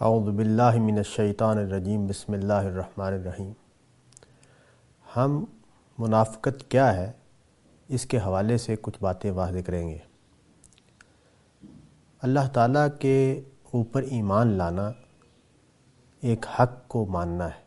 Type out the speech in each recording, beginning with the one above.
اعوذ باللہ من الشیطان الرجیم بسم اللہ الرحمن الرحیم۔ ہم منافقت کیا ہے اس کے حوالے سے کچھ باتیں واضح کریں گے۔ اللہ تعالیٰ کے اوپر ایمان لانا ایک حق کو ماننا ہے۔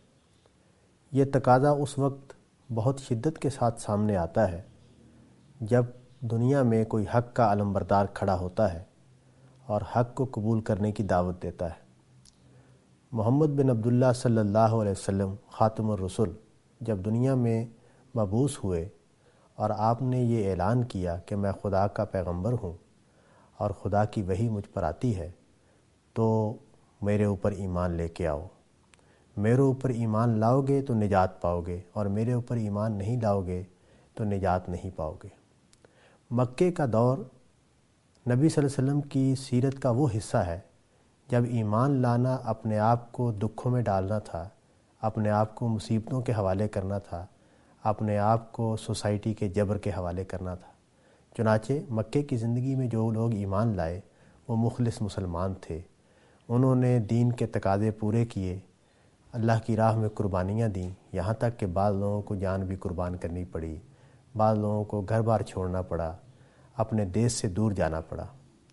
یہ تقاضا اس وقت بہت شدت کے ساتھ سامنے آتا ہے جب دنیا میں کوئی حق کا علمبردار کھڑا ہوتا ہے اور حق کو قبول کرنے کی دعوت دیتا ہے۔ محمد بن عبداللہ صلی اللہ علیہ وسلم خاتم الرسل جب دنیا میں مبعوث ہوئے اور آپ نے یہ اعلان کیا کہ میں خدا کا پیغمبر ہوں اور خدا کی وحی مجھ پر آتی ہے تو میرے اوپر ایمان لے کے آؤ، میرے اوپر ایمان لاؤ گے تو نجات پاؤ گے اور میرے اوپر ایمان نہیں لاؤ گے تو نجات نہیں پاؤ گے۔ مکے کا دور نبی صلی اللہ علیہ وسلم کی سیرت کا وہ حصہ ہے جب ایمان لانا اپنے آپ کو دکھوں میں ڈالنا تھا، اپنے آپ کو مصیبتوں کے حوالے کرنا تھا، اپنے آپ کو سوسائٹی کے جبر کے حوالے کرنا تھا۔ چنانچہ مکے کی زندگی میں جو لوگ ایمان لائے وہ مخلص مسلمان تھے، انہوں نے دین کے تقاضے پورے کیے، اللہ کی راہ میں قربانیاں دیں، یہاں تک کہ بعض لوگوں کو جان بھی قربان کرنی پڑی، بعض لوگوں کو گھر بار چھوڑنا پڑا، اپنے دیش سے دور جانا پڑا۔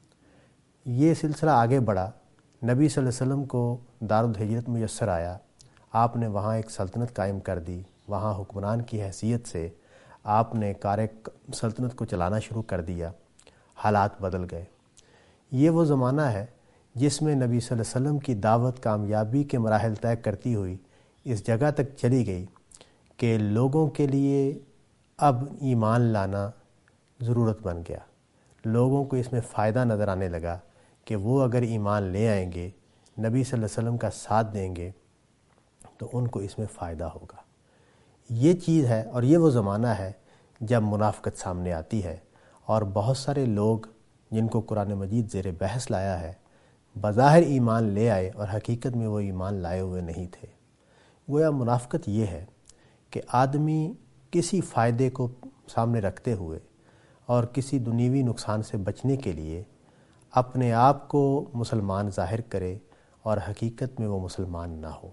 یہ سلسلہ آگے بڑھا، نبی صلی اللہ علیہ وسلم کو دارالہجرت میسر آیا، آپ نے وہاں ایک سلطنت قائم کر دی، وہاں حکمران کی حیثیت سے آپ نے کار سلطنت کو چلانا شروع کر دیا، حالات بدل گئے۔ یہ وہ زمانہ ہے جس میں نبی صلی اللہ علیہ وسلم کی دعوت کامیابی کے مراحل طے کرتی ہوئی اس جگہ تک چلی گئی کہ لوگوں کے لیے اب ایمان لانا ضرورت بن گیا۔ لوگوں کو اس میں فائدہ نظر آنے لگا کہ وہ اگر ایمان لے آئیں گے، نبی صلی اللہ علیہ وسلم کا ساتھ دیں گے تو ان کو اس میں فائدہ ہوگا۔ یہ چیز ہے اور یہ وہ زمانہ ہے جب منافقت سامنے آتی ہے اور بہت سارے لوگ جن کو قرآن مجید زیر بحث لایا ہے بظاہر ایمان لے آئے اور حقیقت میں وہ ایمان لائے ہوئے نہیں تھے۔ گویا منافقت یہ ہے کہ آدمی کسی فائدے کو سامنے رکھتے ہوئے اور کسی دنیوی نقصان سے بچنے کے لیے اپنے آپ کو مسلمان ظاہر کرے اور حقیقت میں وہ مسلمان نہ ہو۔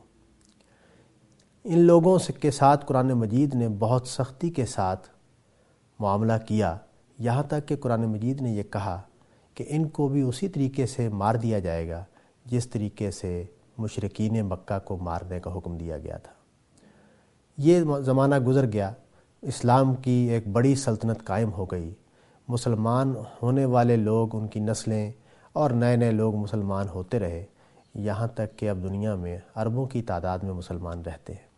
ان لوگوں کے ساتھ قرآن مجید نے بہت سختی کے ساتھ معاملہ کیا، یہاں تک کہ قرآن مجید نے یہ کہا کہ ان کو بھی اسی طریقے سے مار دیا جائے گا جس طریقے سے مشرکین مکہ کو مارنے کا حکم دیا گیا تھا۔ یہ زمانہ گزر گیا، اسلام کی ایک بڑی سلطنت قائم ہو گئی، مسلمان ہونے والے لوگ، ان کی نسلیں اور نئے نئے لوگ مسلمان ہوتے رہے، یہاں تک کہ اب دنیا میں اربوں کی تعداد میں مسلمان رہتے ہیں۔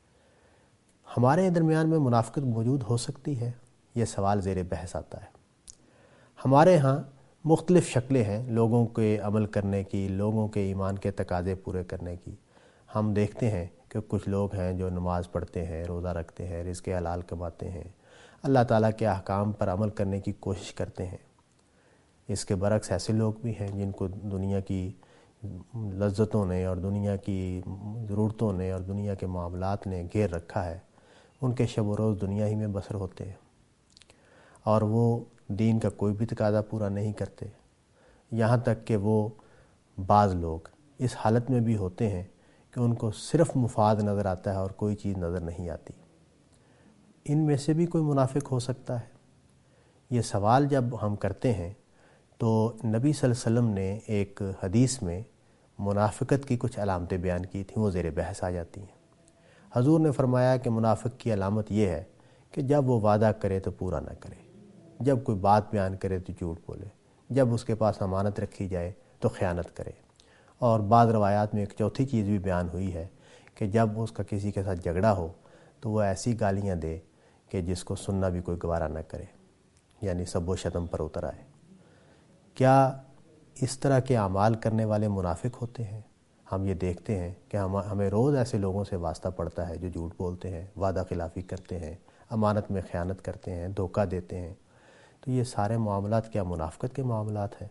ہمارے درمیان میں منافقت موجود ہو سکتی ہے، یہ سوال زیر بحث آتا ہے۔ ہمارے ہاں مختلف شکلیں ہیں لوگوں کے عمل کرنے کی، لوگوں کے ایمان کے تقاضے پورے کرنے کی۔ ہم دیکھتے ہیں کہ کچھ لوگ ہیں جو نماز پڑھتے ہیں، روزہ رکھتے ہیں، رزق حلال کماتے ہیں، اللہ تعالیٰ کے احکام پر عمل کرنے کی کوشش کرتے ہیں۔ اس کے برعکس ایسے لوگ بھی ہیں جن کو دنیا کی لذتوں نے اور دنیا کی ضرورتوں نے اور دنیا کے معاملات نے گھیر رکھا ہے، ان کے شب و روز دنیا ہی میں بسر ہوتے ہیں اور وہ دین کا کوئی بھی تقاضا پورا نہیں کرتے، یہاں تک کہ وہ بعض لوگ اس حالت میں بھی ہوتے ہیں کہ ان کو صرف مفاد نظر آتا ہے اور کوئی چیز نظر نہیں آتی۔ ان میں سے بھی کوئی منافق ہو سکتا ہے؟ یہ سوال جب ہم کرتے ہیں تو نبی صلی اللہ علیہ وسلم نے ایک حدیث میں منافقت کی کچھ علامتیں بیان کی تھیں، وہ زیر بحث آ جاتی ہیں۔ حضور نے فرمایا کہ منافق کی علامت یہ ہے کہ جب وہ وعدہ کرے تو پورا نہ کرے، جب کوئی بات بیان کرے تو جھوٹ بولے، جب اس کے پاس امانت رکھی جائے تو خیانت کرے، اور بعض روایات میں ایک چوتھی چیز بھی بیان ہوئی ہے کہ جب اس کا کسی کے ساتھ جھگڑا ہو تو وہ ایسی گالیاں دے کہ جس کو سننا بھی کوئی گوارہ نہ کرے، یعنی سب و شتم پر اتر آئے۔ کیا اس طرح کے اعمال کرنے والے منافق ہوتے ہیں؟ ہم یہ دیکھتے ہیں کہ ہمیں روز ایسے لوگوں سے واسطہ پڑتا ہے جو جھوٹ بولتے ہیں، وعدہ خلافی کرتے ہیں، امانت میں خیانت کرتے ہیں، دھوکہ دیتے ہیں۔ تو یہ سارے معاملات کیا منافقت کے معاملات ہیں؟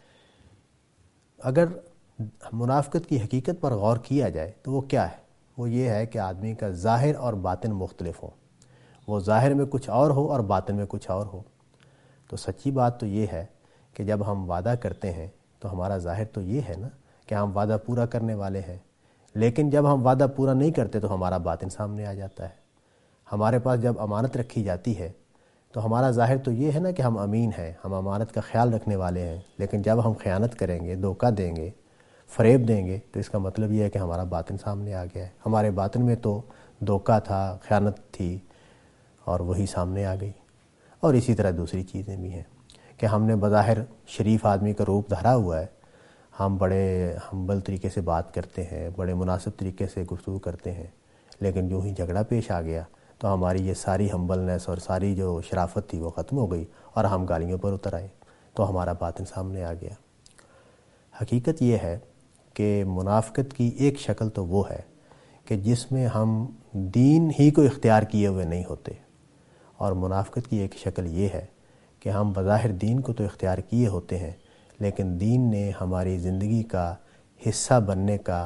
اگر منافقت کی حقیقت پر غور کیا جائے تو وہ کیا ہے؟ وہ یہ ہے کہ آدمی کا ظاہر اور باطن مختلف ہو، وہ ظاہر میں کچھ اور ہو اور باطن میں کچھ اور ہو۔ تو سچی بات تو یہ ہے کہ جب ہم وعدہ کرتے ہیں تو ہمارا ظاہر تو یہ ہے نا کہ ہم وعدہ پورا کرنے والے ہیں، لیکن جب ہم وعدہ پورا نہیں کرتے تو ہمارا باطن سامنے آ جاتا ہے۔ ہمارے پاس جب امانت رکھی جاتی ہے تو ہمارا ظاہر تو یہ ہے نا کہ ہم امین ہیں، ہم امانت کا خیال رکھنے والے ہیں، لیکن جب ہم خیانت کریں گے، دھوکہ دیں گے، فریب دیں گے، تو اس کا مطلب یہ ہے کہ ہمارا باطن سامنے آ گیا ہے۔ ہمارے باطن میں تو دھوکہ تھا، خیانت تھی، اور وہی سامنے آ گئی۔ اور اسی طرح دوسری چیزیں بھی ہیں کہ ہم نے بظاہر شریف آدمی کا روپ دھرا ہوا ہے، ہم بڑے ہمبل طریقے سے بات کرتے ہیں، بڑے مناسب طریقے سے گفتگو کرتے ہیں، لیکن جو ہی جھگڑا پیش آ گیا تو ہماری یہ ساری ہمبلنس اور ساری جو شرافت تھی وہ ختم ہو گئی اور ہم گالیوں پر اتر آئے، تو ہمارا باطن سامنے آ گیا۔ حقیقت یہ ہے کہ منافقت کی ایک شکل تو وہ ہے کہ جس میں ہم دین ہی کو اختیار کیے ہوئے نہیں ہوتے، اور منافقت کی ایک شکل یہ ہے کہ ہم بظاہر دین کو تو اختیار کیے ہوتے ہیں، لیکن دین نے ہماری زندگی کا حصہ بننے کا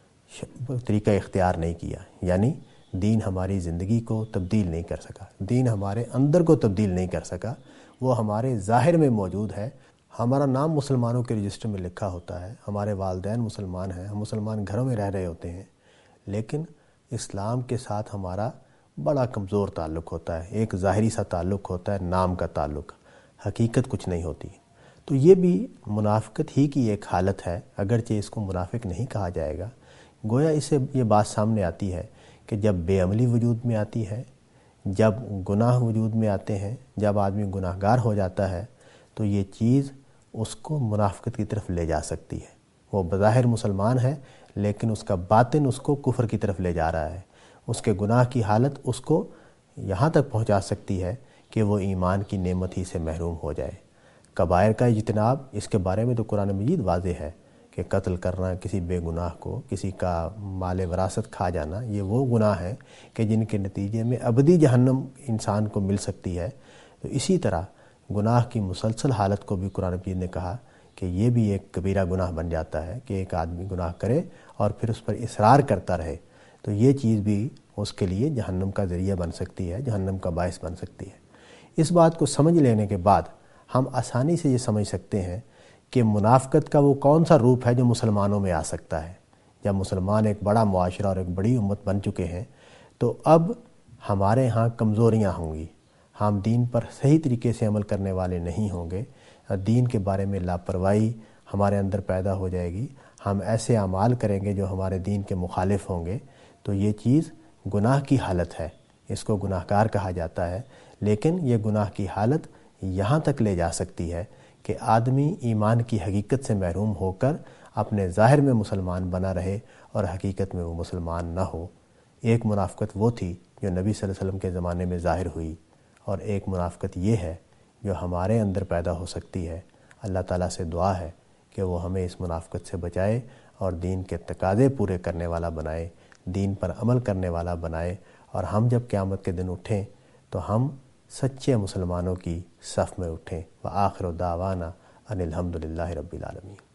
طریقہ اختیار نہیں کیا، یعنی دین ہماری زندگی کو تبدیل نہیں کر سکا، دین ہمارے اندر کو تبدیل نہیں کر سکا، وہ ہمارے ظاہر میں موجود ہے۔ ہمارا نام مسلمانوں کے رجسٹر میں لکھا ہوتا ہے، ہمارے والدین مسلمان ہیں، ہم مسلمان گھروں میں رہ رہے ہوتے ہیں، لیکن اسلام کے ساتھ ہمارا بڑا کمزور تعلق ہوتا ہے، ایک ظاہری سا تعلق ہوتا ہے، نام کا تعلق، حقیقت کچھ نہیں ہوتی۔ تو یہ بھی منافقت ہی کی ایک حالت ہے، اگرچہ اس کو منافق نہیں کہا جائے گا۔ گویا اس سے یہ بات سامنے آتی ہے کہ جب بے عملی وجود میں آتی ہے، جب گناہ وجود میں آتے ہیں، جب آدمی گناہ گار ہو جاتا ہے، تو یہ چیز اس کو منافقت کی طرف لے جا سکتی ہے۔ وہ بظاہر مسلمان ہے، لیکن اس کا باطن اس کو کفر کی طرف لے جا رہا ہے، اس کے گناہ کی حالت اس کو یہاں تک پہنچا سکتی ہے کہ وہ ایمان کی نعمت ہی سے محروم ہو جائے۔ کبائر کا اجتناب، اس کے بارے میں تو قرآن مجید واضح ہے کہ قتل کرنا کسی بے گناہ کو، کسی کا مال وراثت کھا جانا، یہ وہ گناہ ہیں کہ جن کے نتیجے میں ابدی جہنم انسان کو مل سکتی ہے۔ تو اسی طرح گناہ کی مسلسل حالت کو بھی قرآن مجید نے کہا کہ یہ بھی ایک کبیرہ گناہ بن جاتا ہے کہ ایک آدمی گناہ کرے اور پھر اس پر اصرار کرتا رہے، تو یہ چیز بھی اس کے لیے جہنم کا ذریعہ بن سکتی ہے، جہنم کا باعث بن سکتی ہے۔ اس بات کو سمجھ لینے کے بعد ہم آسانی سے یہ سمجھ سکتے ہیں کہ منافقت کا وہ کون سا روپ ہے جو مسلمانوں میں آ سکتا ہے۔ جب مسلمان ایک بڑا معاشرہ اور ایک بڑی امت بن چکے ہیں تو اب ہمارے ہاں کمزوریاں ہوں گی، ہم دین پر صحیح طریقے سے عمل کرنے والے نہیں ہوں گے، دین کے بارے میں لاپرواہی ہمارے اندر پیدا ہو جائے گی، ہم ایسے اعمال کریں گے جو ہمارے دین کے مخالف ہوں گے، تو یہ چیز گناہ کی حالت ہے، اس کو گناہ گار کہا جاتا ہے۔ لیکن یہ گناہ کی حالت یہاں تک لے جا سکتی ہے کہ آدمی ایمان کی حقیقت سے محروم ہو کر اپنے ظاہر میں مسلمان بنا رہے اور حقیقت میں وہ مسلمان نہ ہو۔ ایک منافقت وہ تھی جو نبی صلی اللہ علیہ وسلم کے زمانے میں ظاہر ہوئی، اور ایک منافقت یہ ہے جو ہمارے اندر پیدا ہو سکتی ہے۔ اللہ تعالیٰ سے دعا ہے کہ وہ ہمیں اس منافقت سے بچائے اور دین کے تقاضے پورے کرنے والا بنائے، دین پر عمل کرنے والا بنائے، اور ہم جب قیامت کے دن اٹھیں تو ہم سچے مسلمانوں کی صف میں اٹھیں۔ وآخر دعوانا ان الحمد للہ رب العالمین۔